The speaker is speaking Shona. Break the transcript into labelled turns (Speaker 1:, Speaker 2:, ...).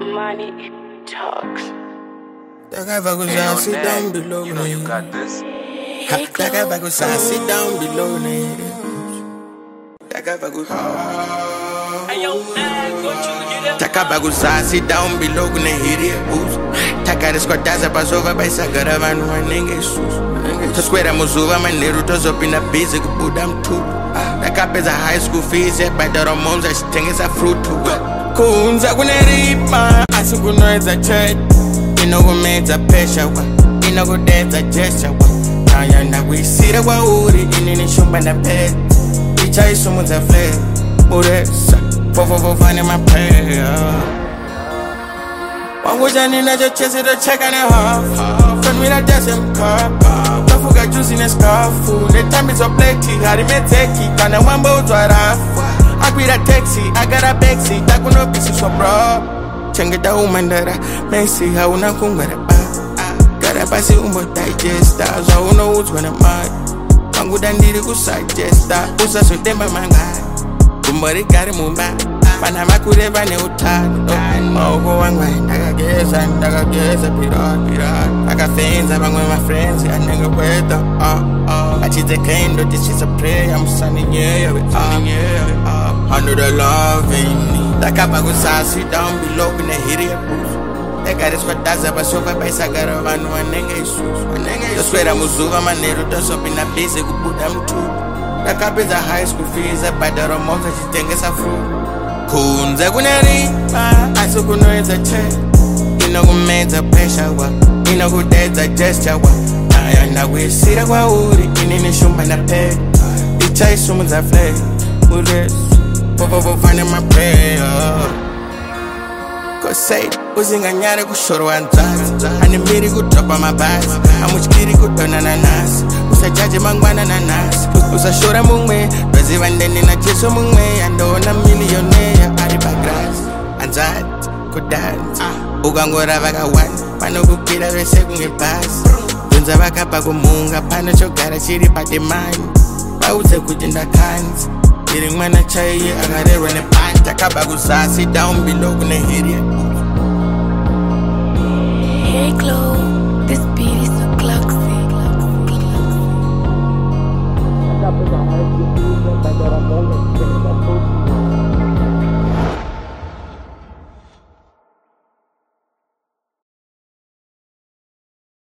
Speaker 1: Money talks.
Speaker 2: That guy back was sit down below.
Speaker 3: You know you got this.
Speaker 2: That guy back was sit down below. That guy back was Taka bagusa sit down below kuna hiri boost. Taka descortaza pasova baisa garavan wanenge sus. Tosquera muzuva maneru tozopina busy kubuda mtu. Taka pesa high school fees but the hormones ashitengesa fruit to kunza kuneripa asikunoeza chat. Inokumeza pressure wa inokudeza gesture wa ayanda kwisira kwa uri inini shumba na pet. Ichaisumuza fle uresa Fofane my prayer. Wanguja ninacho chase to check on a half. Friend me that doesn't car. Don't forget juice in a scarf. The time is up plenty. How to make take it. And I want both to I quit a taxi. I got a backseat. I could not be so broad. Change the woman that I may see how una kungara ba. Gotta pass it digest. So who knows when I'm mad. Wanguja need to suggest that. Usa so them my guy. Kumbari kari mumba Panama kureva ne utani Mauko wangwe Ndagageza pirat Akafenza bangwe my friends ya nigga weta Achize kendo, this is a prayer I'm standing here with under the loving Takapa gusa sit down below in the hiria booth Eka deskwataza basofa baisa garavanu Wanenge isus Toswera muzuva maneru tosopina bise kubuda mtu Takapeza high school fees but the hormones ashitengesa fruit kunza kuneripa asikunoeza che inokumeza pressure wa inokudeza gesture wa ayanda kwisira kwa uri inini shumba na pet ichaisumuza fle uresu fofane my prayer Kosei uzinganyare kushoro wanzazi animiri kutopa mabasi amuchikiri kutona nanasi usajaje mangwana nanasi usashora mungwe baziva ndeni na jesu mungwe andona millionaire ari bagrasi anzati kudanza ukangora vakawanda panokukira vese kunge basi dunza vakapa kumunga pano chogara chiri pademani vaudze kuti ndakanzi iri mwana chaiye akarerwa nepandi akaba kuzasi down below kune hiri
Speaker 1: Hey, Glow.